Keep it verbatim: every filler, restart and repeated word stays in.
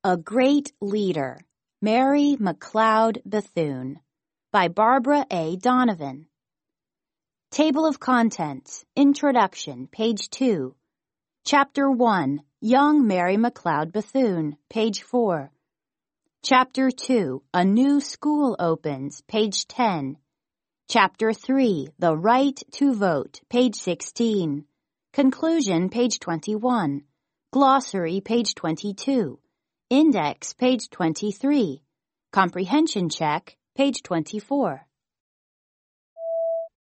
A Great Leader, Mary McLeod Bethune, by Barbara A. Donovan. Table of Contents, Introduction, page two. Chapter one, Young Mary McLeod Bethune, page four. Chapter two, A New School Opens, page ten. Chapter three, The Right to Vote, page sixteen. Conclusion, page twenty-one. Glossary, page twenty-two. Index, page twenty-three. Comprehension check, page twenty-four.